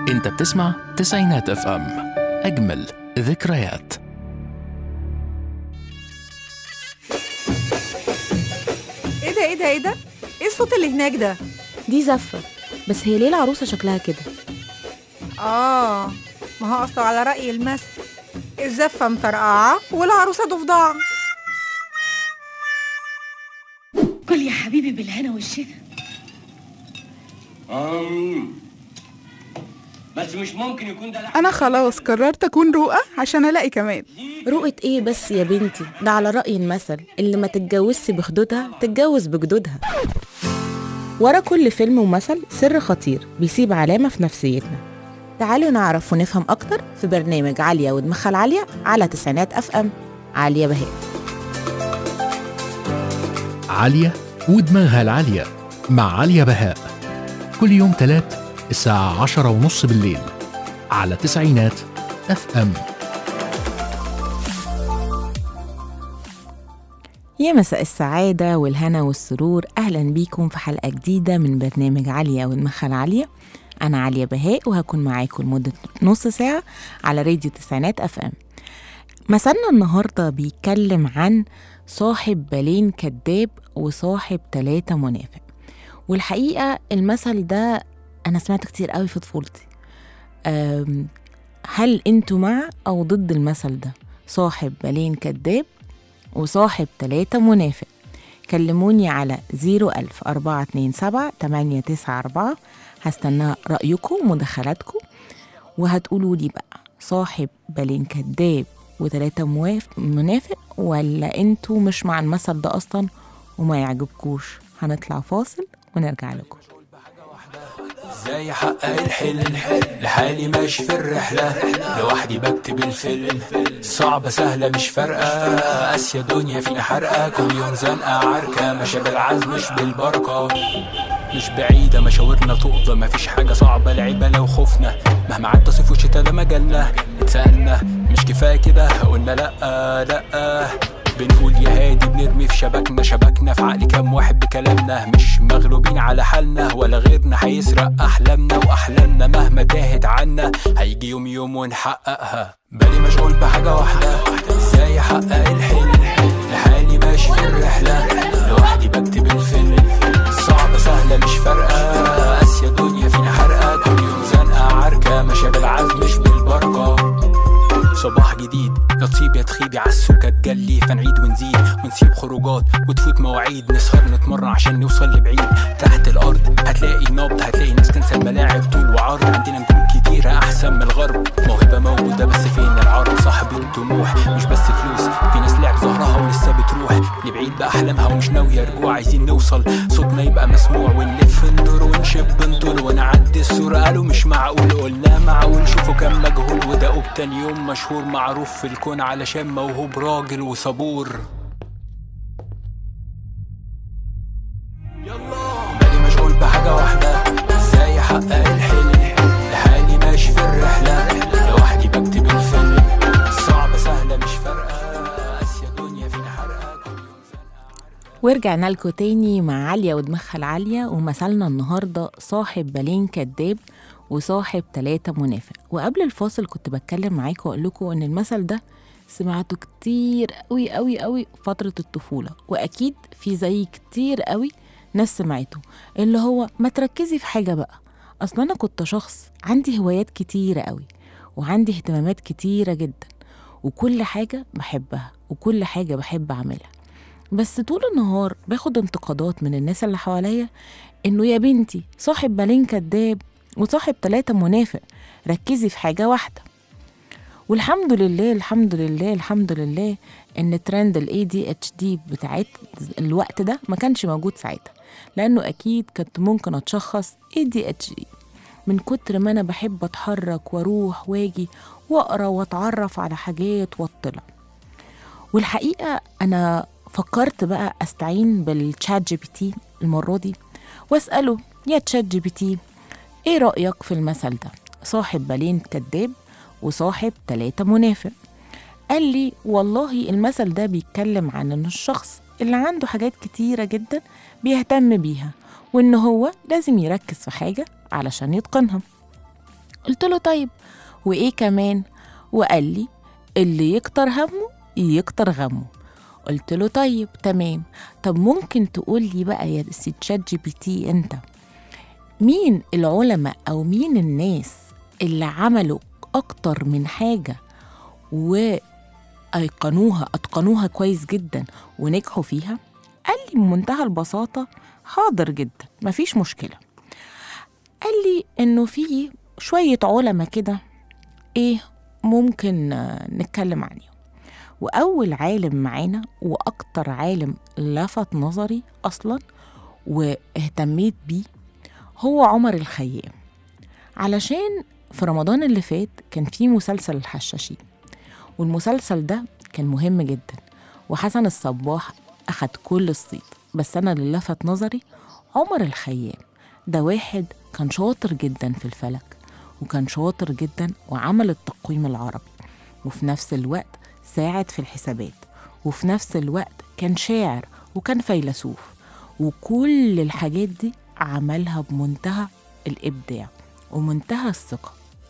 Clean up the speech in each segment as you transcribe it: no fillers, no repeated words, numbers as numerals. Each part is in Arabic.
انت بتسمع تسعينات اف ام، اجمل ذكريات. ايه ده؟ ايه الصوت اللي هناك ده؟ دي زفة، بس هي ليه العروسة شكلها كده؟ ما هو أصله على رأي المثل، الزفة مطرقعة والعروسة ضفدعة. كل يا حبيبي بالهنا والشفا. بس مش ممكن يكون ده. أنا خلاص قررت أكون رؤى عشان ألاقي كمال. رؤية إيه بس يا بنتي؟ ده على رأي المثل، اللي ما تتجوزش بخدودها تتجوز بجدودها. ورا كل فيلم ومثل سر خطير بيسيب علامة في نفسيتنا. تعالوا نعرف ونفهم أكتر في برنامج عالية ودماغها العالية على تسعينات اف ام. عالية بهاء. عالية ودماغها العالية مع عالية بهاء، كل يوم تلات الساعة 10:30 بالليل على تسعينات اف ام. يا مساء السعادة والهنا والسرور، أهلا بيكم في حلقة جديدة من برنامج عالية ودماغها العالية. أنا عالية بهاء وهكون معاكم لمدة نص ساعة على راديو تسعينات اف ام. مثلنا النهاردة بيتكلم عن صاحب بالين كذاب وصاحب 3 منافق. والحقيقة المثل ده أنا سمعت كتير قوي في طفولتي. هل أنتوا مع أو ضد المثل ده؟ صاحب بالين كذاب وصاحب 3 منافق. كلموني على 010427894. هستنى رأيكم ومداخلاتكم، وهتقولوا لي بقى صاحب بالين كذاب و3 منافق، ولا انتوا مش مع المثل ده أصلا وما يعجبكوش. هنطلع فاصل ونرجع لكم. ازاي احقق الحلم لحالي ماشي في الرحلة، لوحدي بكتب الفيلم، صعبة سهلة مش فارقة، قاسية دنيا فينا حرقة، كل يوم زنقة عركة، ماشية بالعزم مش بالبركة، مش بعيدة مشاورنا تقضى، مفيش حاجة صعبة العيبة لو خفنا، مهما عدى صيف وشتا ده مجالنا، اتسألنا مش كفاية كده قلنا لأ بنقول يا هادي، بنرمي في شبكنا في عقل كام واحد بكلامنا، مش مغلوبين على حالنا ولا غيرنا هيسرق أحلامنا، وأحلامنا مهما تاهت عنا هيجي يوم ونحققها. بالي مشغول بحاجة واحدة، ازاي احقق الحلم لحالي ماشي في الرحلة، لوحدي بكتب الفيلم، صعبة سهلة مش فارقة، قاسية دنيا فينا حرقة، كل يوم زنقة عركة، ماشية بالعزم مش بالبركة. صباح جديد يا تصيب يا تخيب، عالسكة تجلي فنعيد ونزيد ونسيب خروجات وتفوت مواعيد، نسهر نتمرن عشان نوصل لبعيد. تحت الأرض هتلاقي نبض، هتلاقي ناس تنسى الملاعب طول وعرض، عندنا نجوم كتيرة أحسن من الغرب، موهبة موجودة بس فين العرض، صاحب الطموح مش بس فلوس، في ناس لعب ظهرها ولسه بتروح لبعيد بأحلامها ومش ناوية رجوع، عايزين نوصل صوتنا يبقى مسموع، ونلف النور ونشب نطول ونعدي الصورة، قالوا مش معقول قلنا معقول، شوفوا كم مجهول ودقوا بتاني يوم مشهور معروف في الكون علشان موهوب راجل وصبور. بالي مشغول بحاجة واحدة، ازاي احقق الحلم لحالي ماشي في الرحلة، لوحدي بكتب الفيلم، صعبة سهلة مش فارقة، قاسية دنيا فينا حرقة، كل يوم زنقة. ورجعنا لكم تاني مع عالية ودماغها العالية، ومثلنا النهاردة صاحب بالين كذاب وصاحب 3 منافق. وقبل الفاصل كنت بتكلم معاكم وأقول لكم إن المثل ده سمعته كتير قوي قوي قوي فترة الطفولة، وأكيد في زي كتير قوي ناس سمعته، اللي هو ما تركزي في حاجة بقى، أصلا أنا كنت شخص عندي هوايات كتيرة قوي وعندي اهتمامات كتيرة جدا، وكل حاجة بحبها وكل حاجة بحب أعملها، بس طول النهار باخد انتقادات من الناس اللي حواليا إنه يا بنتي صاحب بالين كذاب وصاحب 3 منافق، ركزي في حاجة واحدة. والحمد لله الحمد لله الحمد لله ان ترند ال ADHD بتاعت الوقت ده ما كانش موجود ساعتها، لانه اكيد كنت ممكن اتشخص ADHD من كتر ما انا بحب اتحرك واروح واجي واقرا واتعرف على حاجات واطلع. والحقيقة انا فكرت بقى استعين بالChat GPT المرة دي واسأله يا Chat GPT ايه رأيك في المثل ده، صاحب بالين كذاب وصاحب 3 منافق؟ قال لي والله المثل ده بيتكلم عن ان الشخص اللي عنده حاجات كتيرة جدا بيهتم بيها، وان هو لازم يركز في حاجة علشان يتقنها. قلت له طيب وإيه كمان؟ وقال لي اللي يكتر همه يكتر غمه. قلت له طيب تمام، طب ممكن تقول لي بقى يا شات جي بي تي أنت مين العلماء أو مين الناس اللي عملوا أكتر من حاجة أتقنوها كويس جدا ونجحوا فيها؟ قال لي بمنتهى البساطة حاضر جدا مفيش مشكلة. قال لي إنه في شوية علماء كده ممكن نتكلم عليهم. وأول عالم معانا وأكتر عالم لفت نظري أصلا واهتميت بيه هو عمر الخيام، علشان في رمضان اللي فات كان في مسلسل الحشاشين، والمسلسل ده كان مهم جدا وحسن الصباح أخد كل الصيت. بس أنا اللي لفت نظري عمر الخيام ده واحد كان شاطر جدا في الفلك، وكان شاطر جدا وعمل التقويم العربي، وفي نفس الوقت ساعد في الحسابات، وفي نفس الوقت كان شاعر وكان فيلسوف، وكل الحاجات دي عملها بمنتهى الإبداع ومنتهى الثقة.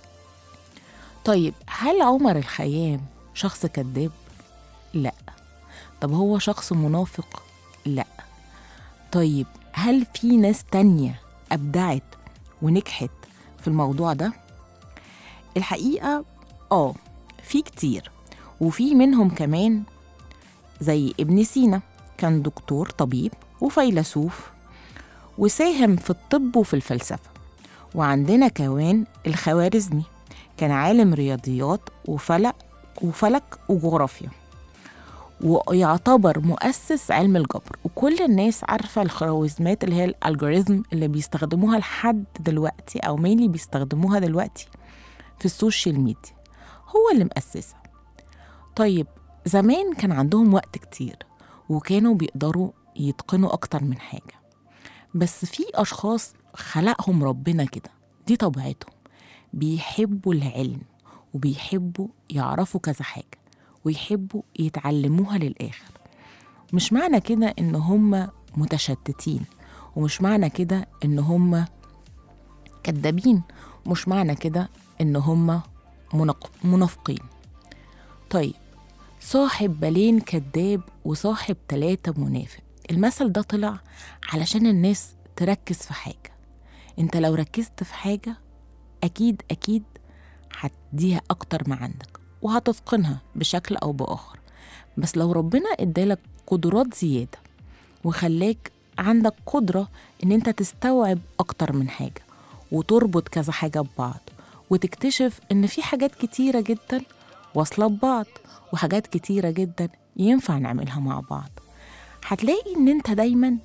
طيب هل عمر الخيام شخص كذاب؟ لا. طب هو شخص منافق؟ لا. طيب هل في ناس تانية أبدعت ونجحت في الموضوع ده؟ الحقيقة في كتير، وفي منهم كمان زي ابن سينا، كان دكتور طبيب وفيلسوف وساهم في الطب وفي الفلسفة. وعندنا كمان الخوارزمي، كان عالم رياضيات وفلك وجغرافيا، ويعتبر مؤسس علم الجبر. وكل الناس عارفة الخوارزميات اللي هي الالجوريزم اللي بيستخدموها لحد دلوقتي أو مينلي بيستخدموها دلوقتي في السوشيال ميديا، هو اللي مؤسسها. طيب زمان كان عندهم وقت كتير وكانوا بيقدروا يتقنوا أكتر من حاجة، بس في أشخاص خلقهم ربنا كده، دي طبيعتهم، بيحبوا العلم وبيحبوا يعرفوا كذا حاجة ويحبوا يتعلموها للآخر. مش معنى كده إن هم متشتتين، ومش معنى كده إن هم كذابين، مش معنى كده إن هم منافقين. طيب صاحب بالين كذاب وصاحب 3 منافق، المثل ده طلع علشان الناس تركز في حاجة. انت لو ركزت في حاجة أكيد هتديها أكتر ما عندك وهتتقنها بشكل أو بآخر. بس لو ربنا ادالك قدرات زيادة وخلاك عندك قدرة ان انت تستوعب أكتر من حاجة وتربط كذا حاجة ببعض، وتكتشف ان في حاجات كتيرة جدا واصلة ببعض وحاجات كتيرة جدا ينفع نعملها مع بعض، هتلاقي ان انت دايما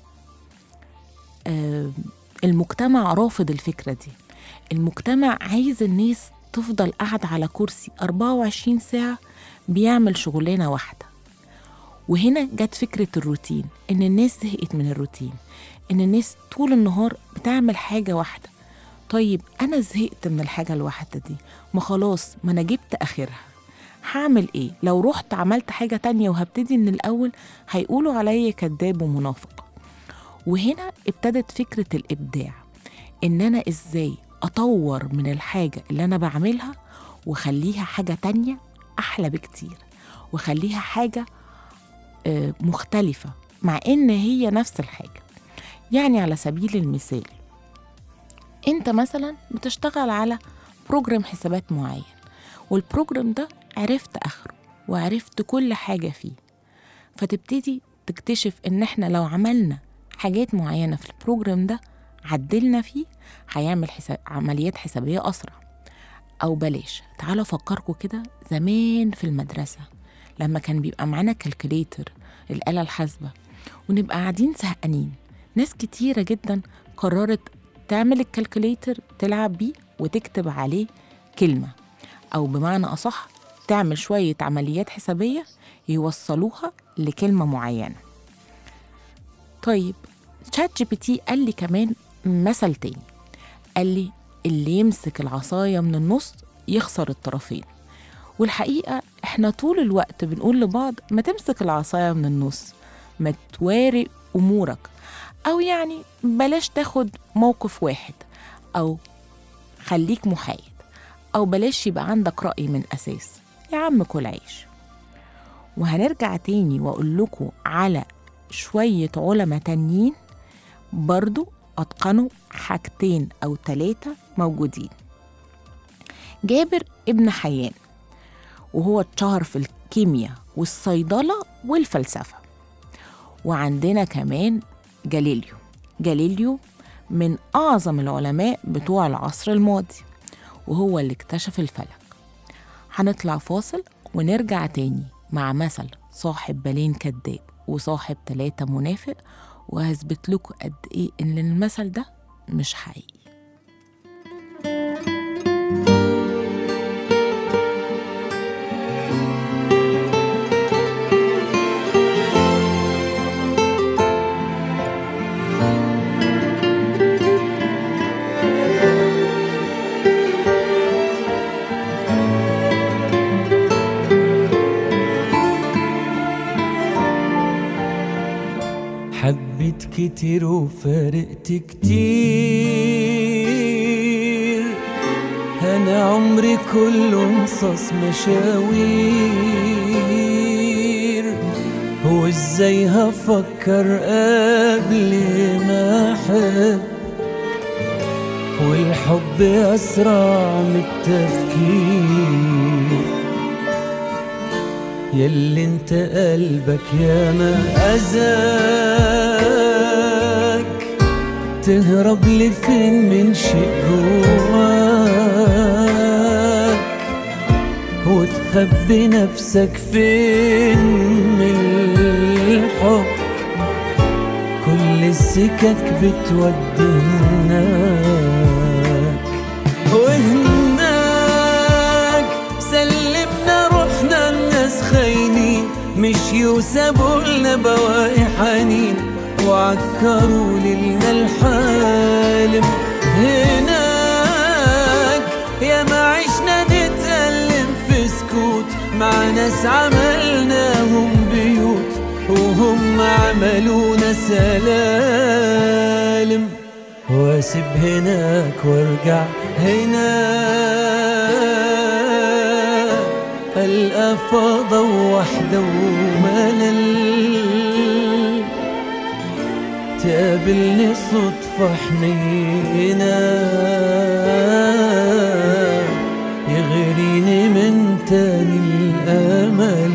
المجتمع رافض الفكرة دي. المجتمع عايز الناس تفضل قاعدة على كرسي 24 ساعة بيعمل شغلانة واحدة. وهنا جت فكرة الروتين، إن الناس زهقت من الروتين، إن الناس طول النهار بتعمل حاجة واحدة. طيب أنا زهقت من الحاجة الواحدة دي، ما خلاص، ما أنا جبت آخرها، هعمل إيه؟ لو رحت عملت حاجة تانية وهبتدي من الأول هيقولوا عليا كذاب ومنافق. وهنا ابتدت فكرة الإبداع، إن أنا إزاي أطور من الحاجة اللي أنا بعملها وخليها حاجة تانية أحلى بكتير، وخليها حاجة مختلفة مع إن هي نفس الحاجة. يعني على سبيل المثال، أنت مثلا بتشتغل على بروجرام حسابات معين، والبروجرام ده عرفت آخره وعرفت كل حاجة فيه، فتبتدي تكتشف إن إحنا لو عملنا حاجات معينة في البروجرام ده عدلنا فيه هيعمل عمليات حسابية أسرع. أو بلاش، تعالوا فكركوا كده زمان في المدرسة لما كان بيبقى معانا كالكوليتر، الآلة الحاسبة، ونبقى قاعدين زهقانين، ناس كتيرة جدا قررت تعمل الكالكوليتر تلعب بيه وتكتب عليه كلمة، أو بمعنى أصح تعمل شوية عمليات حسابية يوصلوها لكلمة معينة. طيب شات جي بي تي قال لي كمان مثل تاني، قال لي اللي يمسك العصاية من النص يخسر الطرفين. والحقيقة احنا طول الوقت بنقول لبعض ما تمسك العصاية من النص، ما تواري أمورك، أو يعني بلاش تاخد موقف واحد، أو خليك محايد، أو بلاش يبقى عندك رأي من أساس، يا عم كل عيش. وهنرجع تاني وأقول لكم على شوية علماء تانيين برضو أتقنوا حاجتين أو 3 موجودين. جابر ابن حيان، وهو اتشهر في الكيمياء والصيدلة والفلسفة. وعندنا كمان جاليليو من أعظم العلماء بتوع العصر الماضي، وهو اللي اكتشف الفلك. هنطلع فاصل ونرجع تاني مع مثل صاحب بالين كداب وصاحب 3 منافق، وهثبت لكم قد إيه إن المثل ده مش حقيقي. حبيت كتير وفارقت كتير، أنا عمري كله نصاص مشاوير، هو ازاي هفكر قبل ما أحب، والحب أسرع من التفكير، ياللي انت قلبك ياما أذاك، تهرب لفين من شيء جواك، وتخبي نفسك فين من الحب، كل السكك بتودي هناك، وهناك سلمنا روحنا الناس خاينين، مشيوا وسابوا لنا بواقي حنين، وعكروا ليلنا الحالم. هناك يا ما عشنا نتألم في سكوت، مع ناس عملناهم بيوت، وهم عملونا سلالم، واسيب هناك وارجع هناك، ألقى فضا ووحدة وملل، تقابلني صدفة حنينة، يغريني من تاني الأمل،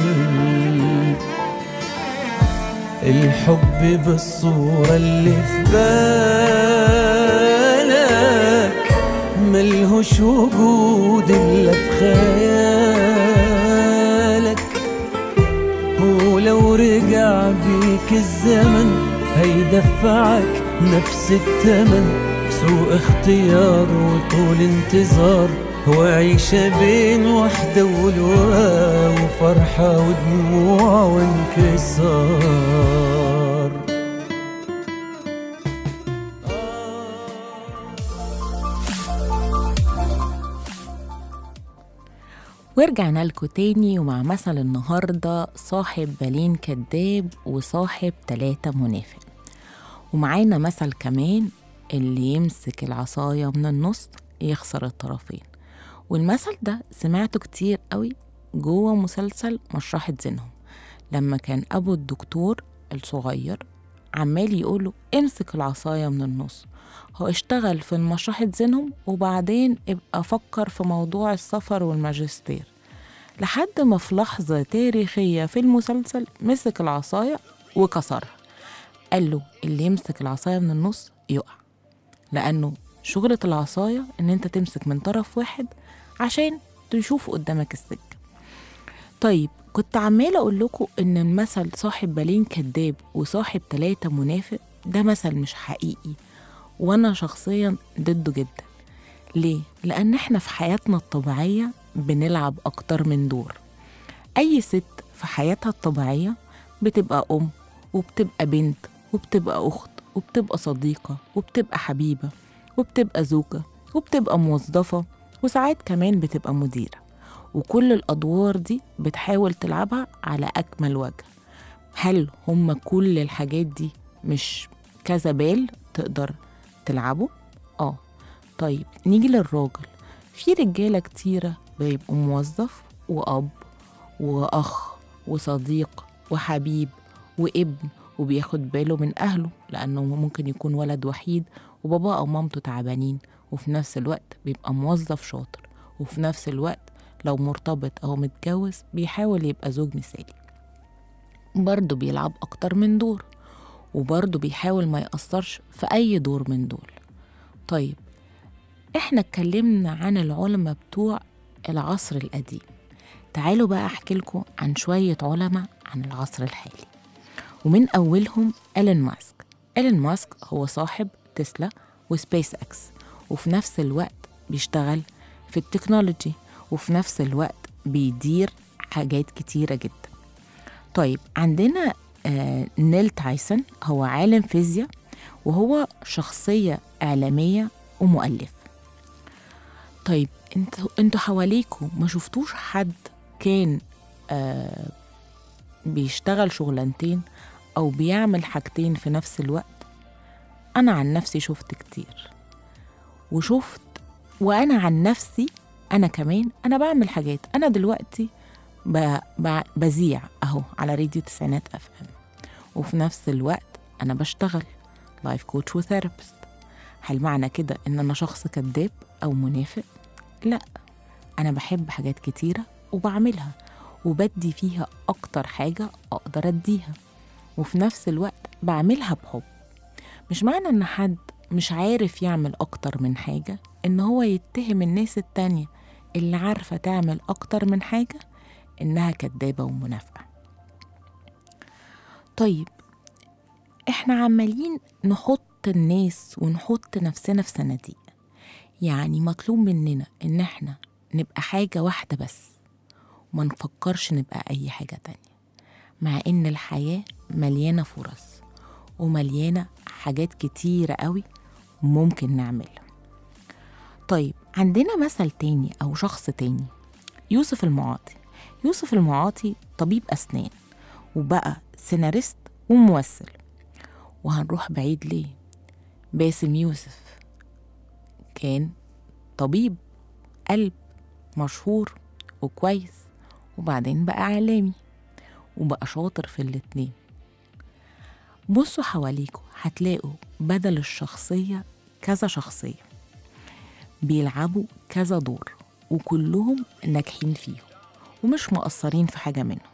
الحب بالصورة اللي في بالك، ملهوش وجود إلا في خيالك، ولو رجع بيك الزمن هيدفعك نفس التمن، سوء اختيار وطول انتظار، وعيشة بين وحدة ولواء، وفرحة ودموع وانكسار. ورجعنا لكم تاني ومع مثل النهاردة صاحب بالين كداب وصاحب 3 منافق. ومعانا مثل كمان اللي يمسك العصاية من النص يخسر الطرفين. والمثل ده سمعته كتير قوي جوه مسلسل مشرحة زينهم، لما كان أبو الدكتور الصغير عمال يقوله امسك العصاية من النص، هو اشتغل في مشرحة زينهم وبعدين ابقى فكر في موضوع السفر والماجستير، لحد ما في لحظة تاريخية في المسلسل مسك العصاية وكسرها. قال له اللي يمسك العصاية من النص يقع، لأنه شغلة العصاية إن أنت تمسك من طرف واحد عشان تشوف قدامك السكة. طيب كنت عمالة أقول لكم إن المثل صاحب بالين كداب وصاحب 3 منافق ده مثل مش حقيقي، وأنا شخصيا ضده جدا. ليه؟ لأن إحنا في حياتنا الطبيعية بنلعب أكتر من دور. أي ست في حياتها الطبيعية بتبقى أم، وبتبقى بنت، وبتبقى أخت، وبتبقى صديقة، وبتبقى حبيبة، وبتبقى زوجة، وبتبقى موظفة، وساعات كمان بتبقى مديرة. وكل الأدوار دي بتحاول تلعبها على أكمل وجه. هل هم كل الحاجات دي مش كذا بال تقدر تلعبه؟ طيب نيجي للراجل. في رجالة كتيرة بيبقوا موظف وأب وأخ وصديق وحبيب وابن، وبياخد باله من أهله لأنه ممكن يكون ولد وحيد وبابا أو مامته تعبانين، وفي نفس الوقت بيبقى موظف شاطر، وفي نفس الوقت لو مرتبط أو متجوز بيحاول يبقى زوج مثالي. برضه بيلعب أكتر من دور، وبرضه بيحاول ما يأثرش في أي دور من دول. طيب إحنا اتكلمنا عن العلماء بتوع العصر القديم، تعالوا بقى أحكي لكم عن شوية علماء عن العصر الحالي، ومن أولهم إيلون ماسك. إيلون ماسك هو صاحب تسلا وسبيس إكس، وفي نفس الوقت بيشتغل في التكنولوجي، وفي نفس الوقت بيدير حاجات كتيرة جدا. طيب عندنا نيل تايسون، هو عالم فيزياء وهو شخصية إعلامية ومؤلف. طيب انتوا حواليكوا ما شفتوش حد كان بيشتغل شغلانتين أو بيعمل حاجتين في نفس الوقت؟ أنا عن نفسي شفت كتير، وأنا عن نفسي أنا كمان أنا بعمل حاجات. أنا دلوقتي بذيع أهو على راديو تسعينات FM، وفي نفس الوقت أنا بشتغل لايف كوتش وثيرابيست. هل معنى كده إن أنا شخص كذاب أو منافق؟ لا، أنا بحب حاجات كتيرة وبعملها وبدي فيها أكتر حاجة أقدر أديها، وفي نفس الوقت بعملها بحب. مش معنى إن حد مش عارف يعمل أكتر من حاجة إن هو يتهم الناس التانية اللي عارفة تعمل أكتر من حاجة إنها كدابة ومنافقة. طيب إحنا عمالين نحط الناس ونحط نفسنا في صناديق، يعني مطلوب مننا إن إحنا نبقى حاجة واحدة بس وما نفكرش نبقى أي حاجة تانية، مع إن الحياة مليانة فرص ومليانة حاجات كتيرة قوي ممكن نعملها. طيب عندنا مثل تاني أو شخص تاني، يوسف المعاطي. يوسف المعاطي طبيب أسنان وبقى سيناريست وممثل. وهنروح بعيد ليه؟ باسم يوسف كان طبيب قلب مشهور وكويس، وبعدين بقى إعلامي وبقى شاطر في الاتنين. بصوا حواليكوا هتلاقوا بدل الشخصية كذا شخصية بيلعبوا كذا دور، وكلهم ناجحين فيهم ومش مقصرين في حاجة منهم.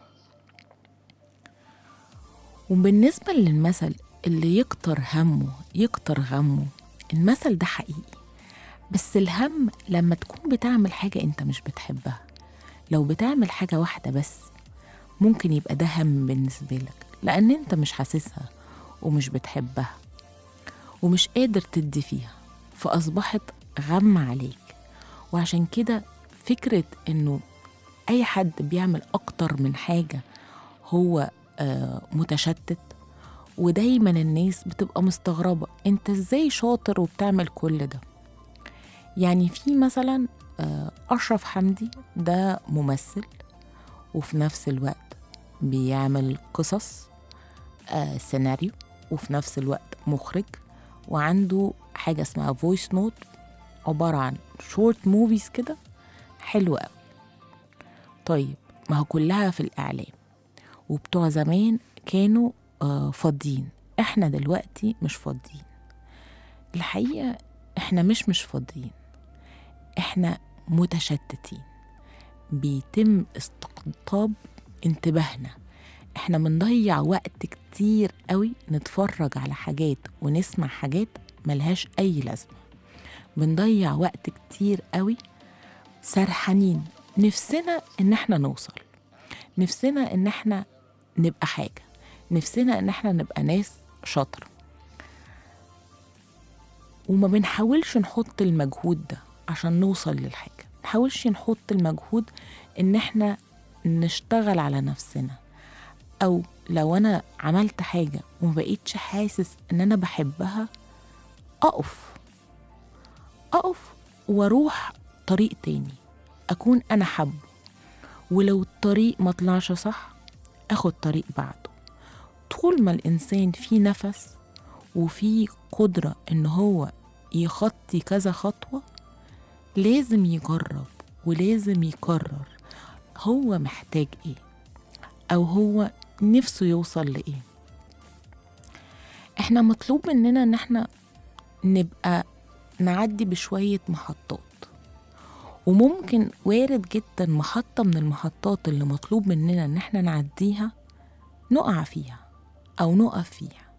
وبالنسبة للمثل اللي يكتر همه يكتر غمه، المثل ده حقيقي، بس الهم لما تكون بتعمل حاجة انت مش بتحبها. لو بتعمل حاجة واحدة بس ممكن يبقى ده هم بالنسبة لك، لأن انت مش حاسسها ومش بتحبها ومش قادر تدي فيها، فأصبحت غم عليك. وعشان كده فكرة انه اي حد بيعمل اكتر من حاجة هو متشتت، ودايما الناس بتبقى مستغربة انت ازاي شاطر وبتعمل كل ده. يعني في مثلا أشرف حمدي، ده ممثل وفي نفس الوقت بيعمل قصص سيناريو، وفي نفس الوقت مخرج، وعنده حاجة اسمها فويس نوت عبارة عن شورت موفيز كده حلوة قوي. طيب ما هو كلها في الإعلام، وبتوع زمان كانوا فاضيين، احنا دلوقتي مش فاضيين. الحقيقة احنا مش فاضيين، احنا متشتتين، بيتم استقطاب انتباهنا. احنا بنضيع وقت كتير قوي نتفرج على حاجات ونسمع حاجات ملهاش اي لازمة. بنضيع وقت كتير قوي سرحانين، نفسنا ان احنا نوصل، نفسنا ان احنا نبقى حاجة، نفسنا ان احنا نبقى ناس شاطرة، وما بنحاولش نحط المجهود ده عشان نوصل للحاجة. نحاولش نحط المجهود ان احنا نشتغل على نفسنا، او لو انا عملت حاجة وما بقيتش حاسس ان انا بحبها اقف واروح طريق تاني اكون انا حبه، ولو الطريق ما طلعش صح اخد طريق بعده. طول ما الانسان فيه نفس وفيه قدرة ان هو يخطي كذا خطوة، لازم يجرب ولازم يقرر هو محتاج ايه أو هو نفسه يوصل لإيه. احنا مطلوب مننا ان احنا نبقى نعدي بشوية محطات، وممكن وارد جدا محطة من المحطات اللي مطلوب مننا ان احنا نعديها نقع فيها أو نقف فيها،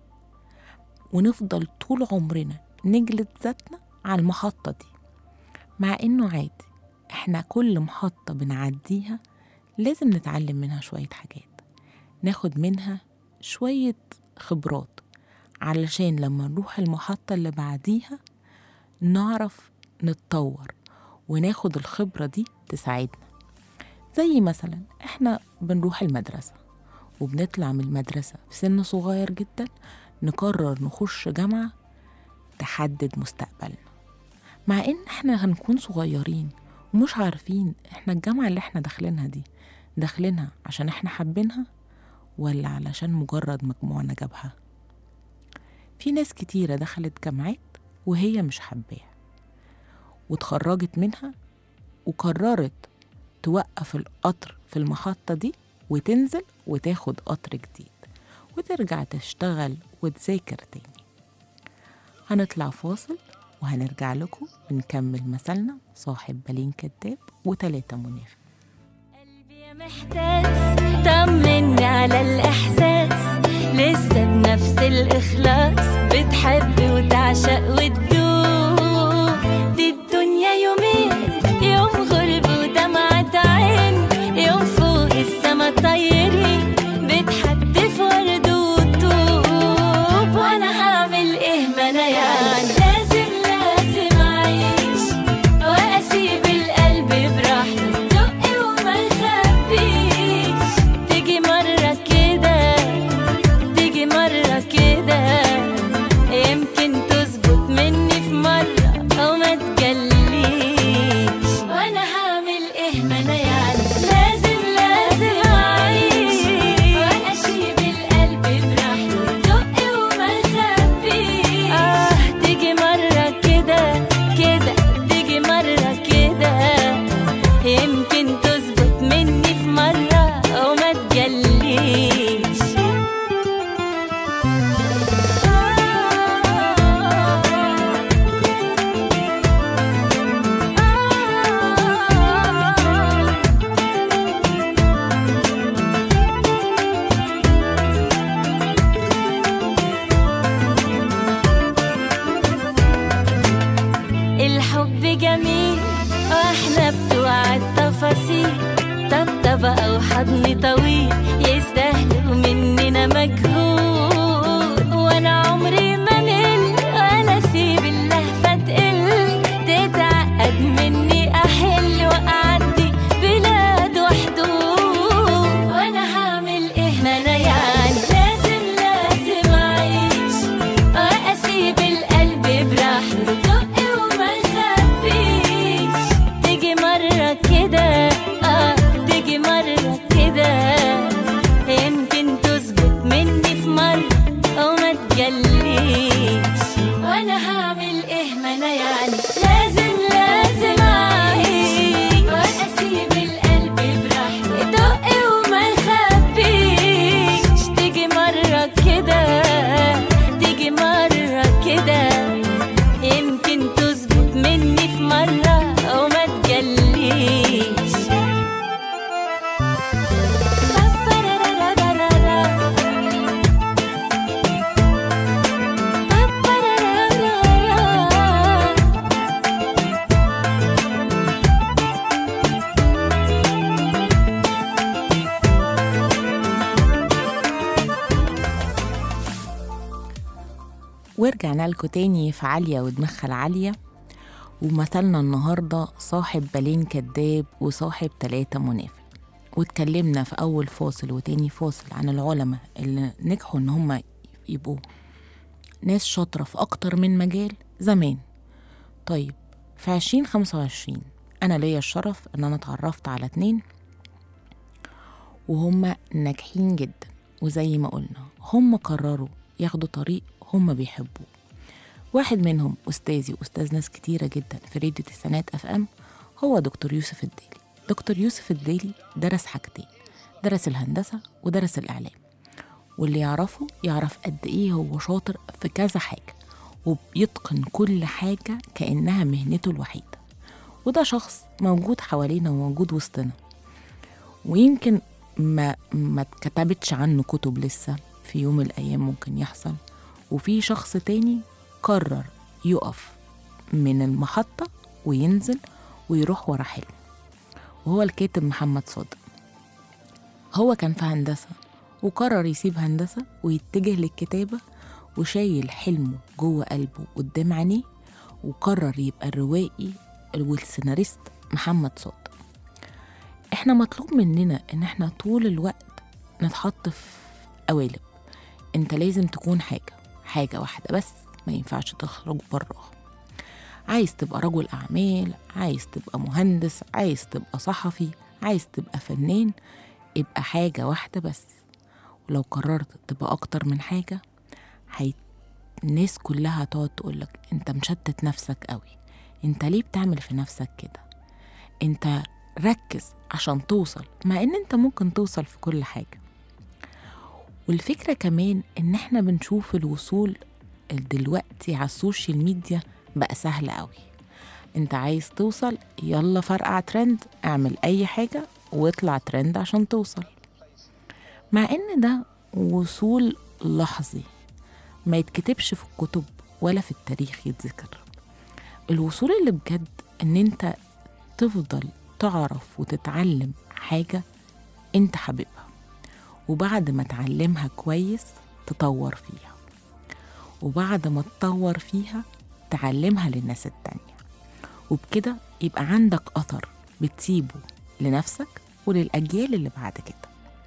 ونفضل طول عمرنا نجلد ذاتنا على المحطة دي، مع إنه عادي. إحنا كل محطة بنعديها لازم نتعلم منها شوية حاجات، ناخد منها شوية خبرات، علشان لما نروح المحطة اللي بعديها نعرف نتطور وناخد الخبرة دي تساعدنا. زي مثلا إحنا بنروح المدرسة وبنطلع من المدرسة في سن صغير جدا، نقرر نخش جامعة تحدد مستقبلنا، مع إن إحنا هنكون صغيرين ومش عارفين إحنا الجامعة اللي إحنا داخلينها دي داخلينها عشان إحنا حابينها ولا علشان مجرد مجموعنا جابها. في ناس كتيرة دخلت جامعات وهي مش حباها وتخرجت منها وقررت توقف القطر في المحطة دي وتنزل وتاخد قطر جديد وترجع تشتغل وتذاكر تاني. هنطلع فاصل وهنرجع لكم ونكمل مثلنا صاحب بالين كداب و3 منافق. قلبي محتاس طمني على الإحساس، لسه بنفس الإخلاص بتحب وتعشق وتدوب. دي الدنيا يومين، يوم غرب ودمعة عين، يوم فوق السما طايرين بتحدف ورد وطوب. وانا هعمل ايه ما انا يعني لازم اعيش واسيب القلب براحته دقي وما يخبيش. تيجي مرة كده تيجي مرة كده يمكن تظبط مني في مرة او ما تجليش. وانا هعمل ايه ما انا يعني لازم اعيش واسيب القلب براحته دقي وما يخبيش. تيجي مرة كده تيجي مرة كده يمكن تظبط مني في مرة او ما تجليش. الحب جميل واحنا بتوع التفاصيل، طبطبة او حضن طويل يستاهلوا مننا مجهود. وانا عمري ما مل وانا اسيب اللهفة تقل، تتعقد مني احل واعدي بلاد وحدود. وانا هعمل ايه ما انا يعني لازم اعيش واسيب القلب براحته دقي وما يخبيش. تيجي مرة كده تيجي مرة كده يمكن تظبط مني في مرة او ما تجليش. وانا هعمل ايه ما انا يعني لازم اعيش واسيب القلب براحته دقي وما يخبيش. تيجي مرة كده تيجي مرة كده يمكن تظبط مني في مرة او ما تجليش. ورجعنا لكم تاني في عالية ودماغها العالية، ومثلنا النهاردة صاحب بالين كداب وصاحب 3 منافق. واتكلمنا في أول فاصل وتاني فاصل عن العلماء اللي نجحوا إن هم يبقوا ناس شاطرة في أكتر من مجال زمان. طيب في 2025 أنا ليا الشرف إن أنا اتعرفت على 2 وهم ناجحين جدا، وزي ما قلنا هم قرروا ياخدوا طريق هم بيحبوه، واحد منهم أستاذي وأستاذ ناس كتيرة جدا في راديو تسعينات FM هو دكتور يوسف الديلي. دكتور يوسف الديلي درس حاجتين، درس الهندسة ودرس الإعلام، واللي يعرفه يعرف قد إيه هو شاطر في كذا حاجة وبيتقن كل حاجة كأنها مهنته الوحيدة. وده شخص موجود حوالينا وموجود وسطنا، ويمكن ما اتكتبتش عنه كتب لسه، في يوم من الأيام ممكن يحصل. وفي شخص تاني قرر يقف من المحطة وينزل ويروح ورا حلمه، وهو الكاتب محمد صادق. هو كان في هندسة وقرر يسيب هندسة ويتجه للكتابة، وشايل حلمه جوه قلبه قدام عينيه، وقرر يبقى الروائي والسيناريست محمد صادق. احنا مطلوب مننا ان احنا طول الوقت نتحط في قوالب. انت لازم تكون حاجة واحدة بس، ما ينفعش تخرج براها. عايز تبقى رجل أعمال، عايز تبقى مهندس، عايز تبقى صحفي، عايز تبقى فنان، ابقى حاجة واحدة بس. ولو قررت تبقى أكتر من حاجة الناس كلها تقعد تقولك انت مشتت نفسك قوي، انت ليه بتعمل في نفسك كده، انت ركز عشان توصل، مع ان انت ممكن توصل في كل حاجة. والفكرة كمان ان احنا بنشوف الوصول دلوقتي على السوشيال ميديا بقى سهل قوي. انت عايز توصل، يلا فرقع ترند، اعمل اي حاجة واطلع ترند عشان توصل، مع ان ده وصول لحظي ما يتكتبش في الكتب ولا في التاريخ يتذكر. الوصول اللي بجد ان انت تفضل تعرف وتتعلم حاجة انت حاببها، وبعد ما تعلمها كويس تطور فيها، وبعد ما تطور فيها تعلمها للناس التانية، وبكده يبقى عندك أثر بتسيبه لنفسك وللأجيال اللي بعد كده.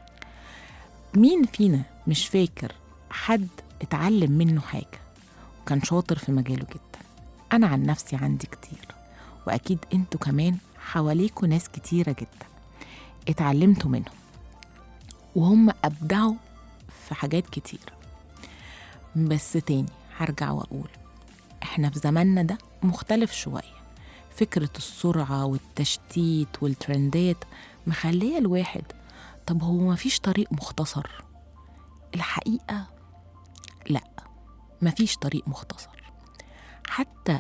مين فينا مش فاكر حد اتعلم منه حاجة وكان شاطر في مجاله جدا؟ أنا عن نفسي عندي كتير، وأكيد انتوا كمان حواليكوا ناس كتيرة جدا اتعلمتوا منهم وهم أبدعوا في حاجات كتير. بس تاني هرجع وأقول احنا في زماننا ده مختلف شوية. فكرة السرعة والتشتيت والترندات مخلية الواحد طب هو مفيش طريق مختصر؟ الحقيقة لا، مفيش طريق مختصر. حتى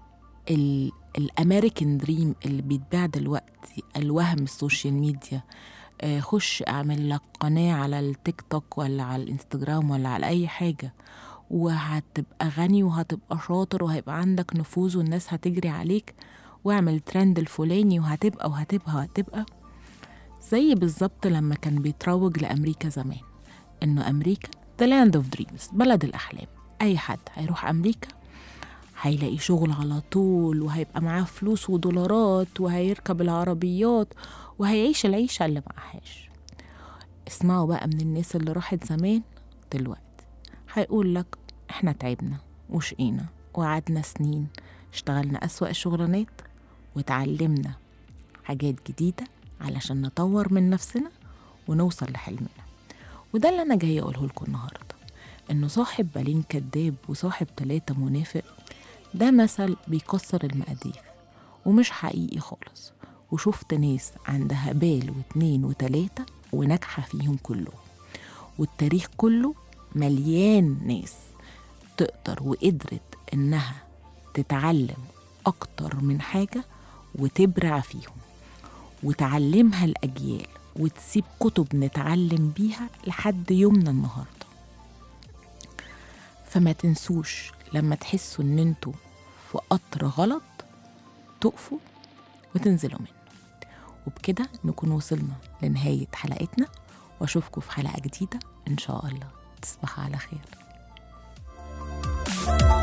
الأمريكان دريم اللي بيتباع دلوقتي، الوهم السوشيال ميديا، خش اعمل لك قناة على التيك توك ولا على الانستجرام ولا على أي حاجة وهتبقى غني وهتبقى شاطر وهيبقى عندك نفوذ والناس هتجري عليك، واعمل ترند الفلاني وهتبقى زي بالظبط لما كان بيتروج لأمريكا زمان، إنه أمريكا the land of dreams، بلد الأحلام. أي حد هيروح أمريكا هيلاقي شغل على طول، وهيبقى معاه فلوس ودولارات، وهيركب العربيات، وهيعيش العيشة اللي معهاش. اسمعوا بقى من الناس اللي راحت زمان دلوقتي، هيقول لك احنا تعبنا وشقينا وقعدنا سنين، اشتغلنا أسوأ الشغلانات وتعلمنا حاجات جديدة علشان نطور من نفسنا ونوصل لحلمنا. وده اللي أنا جاي أقوله لكم النهاردة، إنه صاحب بالين كداب وصاحب 3 منافق ده مثل بيكسر المقاديف ومش حقيقي خالص. وشفت ناس عندها بال 2 و3 وناجحة فيهم كلهم، والتاريخ كله مليان ناس تقدر وقدرت إنها تتعلم أكتر من حاجة وتبرع فيهم وتعلمها الأجيال وتسيب كتب نتعلم بيها لحد يومنا النهاردة. فما تنسوش لما تحسوا إن انتوا في قطر غلط تقفوا وتنزلوا منه. وبكده نكون وصلنا لنهاية حلقتنا، واشوفكم في حلقة جديدة إن شاء الله. تصبحوا على خير.